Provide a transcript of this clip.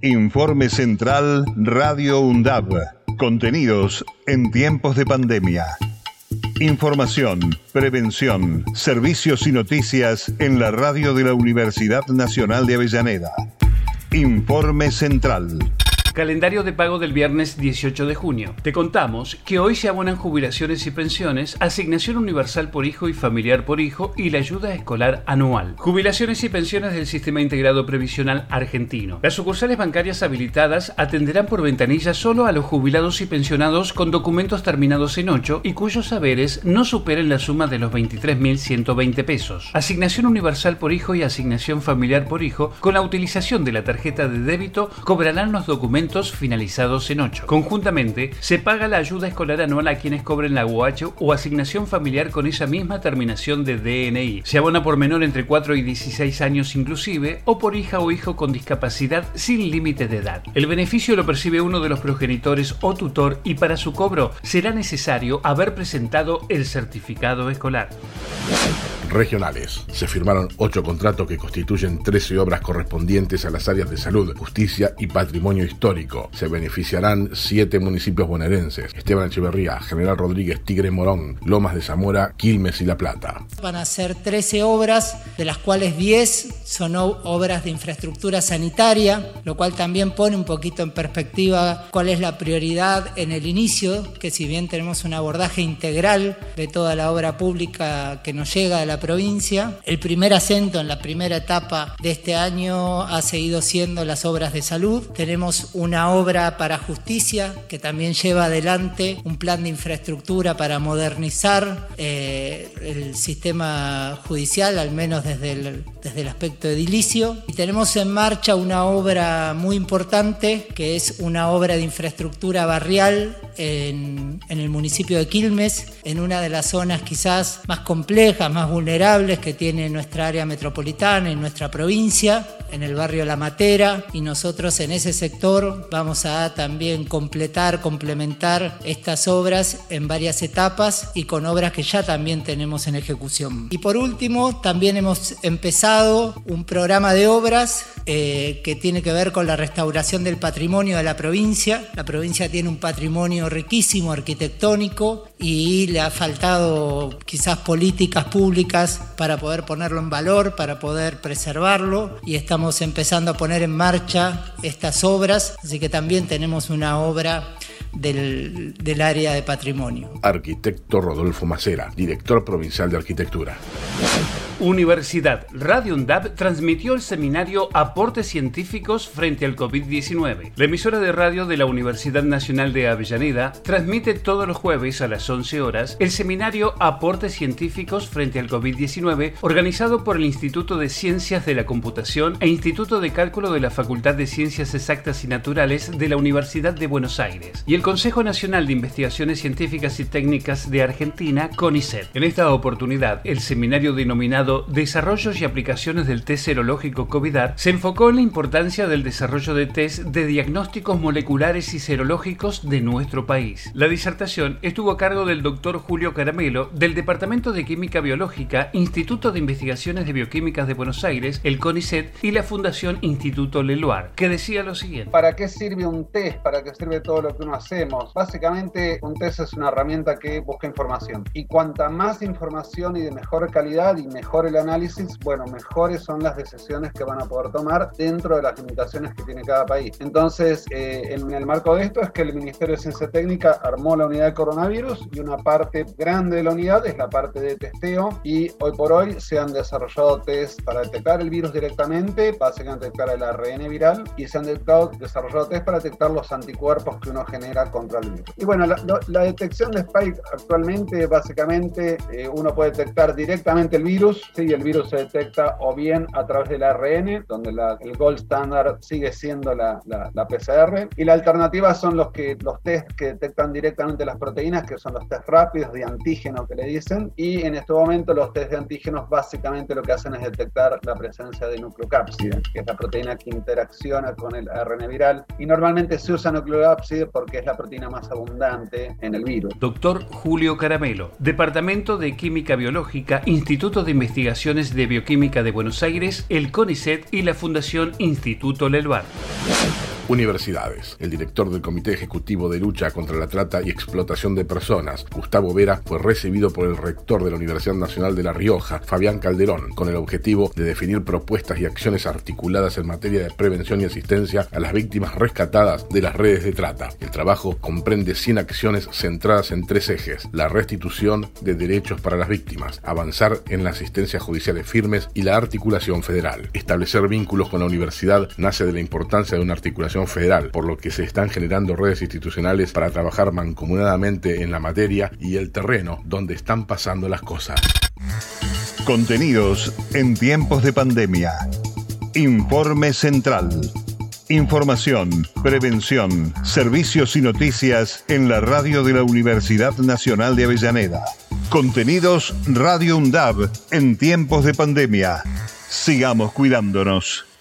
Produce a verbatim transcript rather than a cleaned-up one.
Informe Central Radio UNDAB. Contenidos en tiempos de pandemia. Información, prevención, servicios y noticias en la radio de la Universidad Nacional de Avellaneda. Informe Central. Calendario de pago del viernes dieciocho de junio. Te contamos que hoy se abonan jubilaciones y pensiones, asignación universal por hijo y familiar por hijo y la ayuda escolar anual. Jubilaciones y pensiones del Sistema Integrado Previsional Argentino. Las sucursales bancarias habilitadas atenderán por ventanilla solo a los jubilados y pensionados con documentos terminados en ocho y cuyos haberes no superen la suma de los veintitrés mil ciento veinte pesos. Asignación universal por hijo y asignación familiar por hijo con la utilización de la tarjeta de débito cobrarán los documentos finalizados en ocho. Conjuntamente, se paga la ayuda escolar anual a quienes cobren la U H o asignación familiar con esa misma terminación de D N I. Se abona por menor entre cuatro y dieciséis años inclusive, o por hija o hijo con discapacidad sin límite de edad. El beneficio lo percibe uno de los progenitores o tutor y para su cobro será necesario haber presentado el certificado escolar. Regionales. Se firmaron ocho contratos que constituyen trece obras correspondientes a las áreas de salud, justicia y patrimonio histórico. Se beneficiarán siete municipios bonaerenses: Esteban Echeverría, General Rodríguez, Tigre Morón, Lomas de Zamora, Quilmes y La Plata. Van a ser trece obras, de las cuales diez son obras de infraestructura sanitaria, lo cual también pone un poquito en perspectiva cuál es la prioridad en el inicio, que si bien tenemos un abordaje integral de toda la obra pública que nos llega a la provincia, el primer acento en la primera etapa de este año ha seguido siendo las obras de salud. Tenemos una obra para justicia que también lleva adelante un plan de infraestructura para modernizar eh, el sistema judicial, al menos desde el, desde el aspecto edilicio. Y tenemos en marcha una obra muy importante que es una obra de infraestructura barrial en, en el municipio de Quilmes, en una de las zonas quizás más complejas, más vulnerables que tiene nuestra área metropolitana, en nuestra provincia, en el barrio La Matera, y nosotros en ese sector vamos a también completar, complementar estas obras en varias etapas y con obras que ya también tenemos en ejecución. Y por último, también hemos empezado un programa de obras eh, que tiene que ver con la restauración del patrimonio de la provincia. La provincia tiene un patrimonio riquísimo arquitectónico y le ha faltado quizás políticas públicas para poder ponerlo en valor, para poder preservarlo, y estamos empezando a poner en marcha estas obras, así que también tenemos una obra del, del área de patrimonio. Arquitecto Rodolfo Macera, director provincial de arquitectura. Universidad Radio UNDAB transmitió el seminario Aportes Científicos frente al COVID diecinueve. La emisora de radio de la Universidad Nacional de Avellaneda transmite todos los jueves a las once horas el seminario Aportes Científicos frente al COVID diecinueve, organizado por el Instituto de Ciencias de la Computación e Instituto de Cálculo de la Facultad de Ciencias Exactas y Naturales de la Universidad de Buenos Aires y el Consejo Nacional de Investigaciones Científicas y Técnicas de Argentina, CONICET. En esta oportunidad, el seminario denominado Desarrollos y aplicaciones del test serológico COVIDAR se enfocó en la importancia del desarrollo de test de diagnósticos moleculares y serológicos de nuestro país. La disertación estuvo a cargo del doctor Julio Caramelo, del Departamento de Química Biológica, Instituto de Investigaciones de Bioquímicas de Buenos Aires, el CONICET, y la Fundación Instituto Leloir, que decía lo siguiente. ¿Para qué sirve un test? ¿Para qué sirve todo lo que uno hacemos? Básicamente, un test es una herramienta que busca información. Y cuanta más información y de mejor calidad y mejor el análisis, bueno, mejores son las decisiones que van a poder tomar dentro de las limitaciones que tiene cada país. Entonces, eh, en el marco de esto es que el Ministerio de Ciencia Técnica armó la unidad de coronavirus y una parte grande de la unidad es la parte de testeo, y hoy por hoy se han desarrollado test para detectar el virus directamente, básicamente detectar el A R N viral, y se han detectado, desarrollado test para detectar los anticuerpos que uno genera contra el virus. Y bueno, la, la detección de Spike actualmente, básicamente, eh, uno puede detectar directamente el virus. Sí, el virus se detecta o bien a través del A R N, donde la, el gold standard sigue siendo la, la, la P C R, y la alternativa son los, que, los test que detectan directamente las proteínas, que son los test rápidos de antígeno que le dicen, y en este momento los test de antígenos básicamente lo que hacen es detectar la presencia de nucleocápside, que es la proteína que interacciona con el A R N viral, y normalmente se usa nucleocápside porque es la proteína más abundante en el virus. Doctor Julio Caramelo, Departamento de Química Biológica, Instituto de Investigaciones de Bioquímica de Buenos Aires, el CONICET y la Fundación Instituto Leloir. Universidades. El director del Comité Ejecutivo de Lucha contra la Trata y Explotación de Personas, Gustavo Vera, fue recibido por el rector de la Universidad Nacional de La Rioja, Fabián Calderón, con el objetivo de definir propuestas y acciones articuladas en materia de prevención y asistencia a las víctimas rescatadas de las redes de trata. El trabajo comprende cien acciones centradas en tres ejes: la restitución de derechos para las víctimas, avanzar en la asistencia judiciales firmes y la articulación federal. Establecer vínculos con la universidad nace de la importancia de una articulación federal, por lo que se están generando redes institucionales para trabajar mancomunadamente en la materia y el terreno donde están pasando las cosas. Contenidos en tiempos de pandemia. Informe Central. Información, prevención, servicios y noticias en la radio de la Universidad Nacional de Avellaneda. Contenidos Radio UNDAB en tiempos de pandemia. Sigamos cuidándonos.